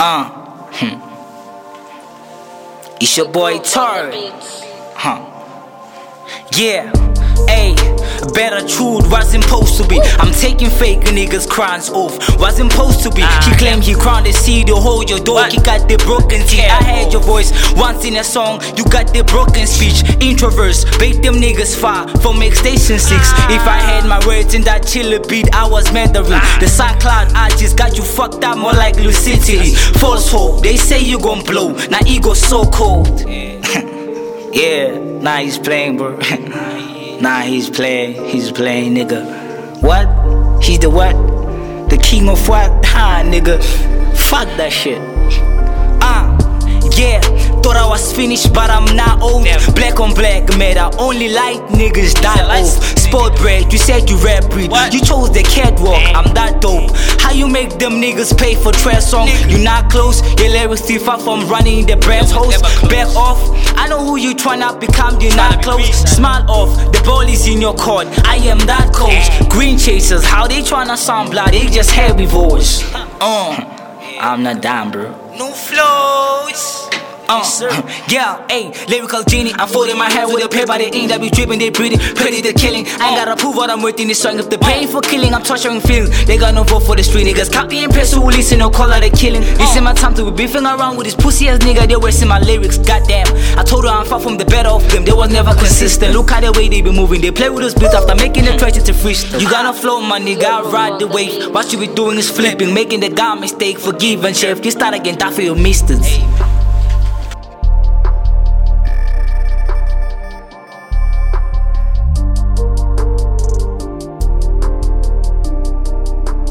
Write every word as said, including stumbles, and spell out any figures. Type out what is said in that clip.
Uh, hmm. It's your boy Tory. Huh. Yeah, ayy. Better truth wasn't supposed to be. I'm taking fake niggas' crowns off. Wasn't supposed to be. He claimed he crowned the seed to hold your dog. He got the broken teeth. I heard your voice once in a song. You got the broken speech. Introverts, bait them niggas far from Make Station six. If I had my words in that chiller beat, I was Mandarin. The SoundCloud artist got you fucked up more like lucidity. False hope, they say you gon' blow. Now ego so cold. Yeah, nah he's playing, bro. Nah, he's playing, he's playing, nigga. What? He's the what? The king of what? Ha, nigga. Fuck that shit. Ah, uh, yeah. Thought I was finished, but I'm not old. Black on black, man, I only like niggas die old. Sport bread, you said you rap breed. You chose the catwalk, I'm that dope. How you make them niggas pay for trash song? You not close, your lyrics too far from running the brand's host. Back off, I know who you tryna become, you not close. Smile off, the ball is in your court, I am that coach. Green chasers, how they tryna sound blood, they just herbivores. Uh, I'm not down, bro. No flows. Uh, yeah, ayy, lyrical genie. I'm folding my hair with a paper, they ink that be dripping, they breathing, pretty the killing. I ain't gotta prove what I'm worth in this song. If the pain for killing, I'm torturing feelings. They got no vote for the street niggas. Copy and paste who listen, no call out the killing. This is my time to be beefing around with this pussy ass nigga. They wasting my lyrics, goddamn. I told her I'm far from the better of them. They was never consistent. Look at the way they be moving. They play with us beats after making the treasure to freestyle. You got no flow, my nigga. I ride the wave. What you be doing is flipping, making the guy mistake. Forgive and share. If you start again, die for your mistakes.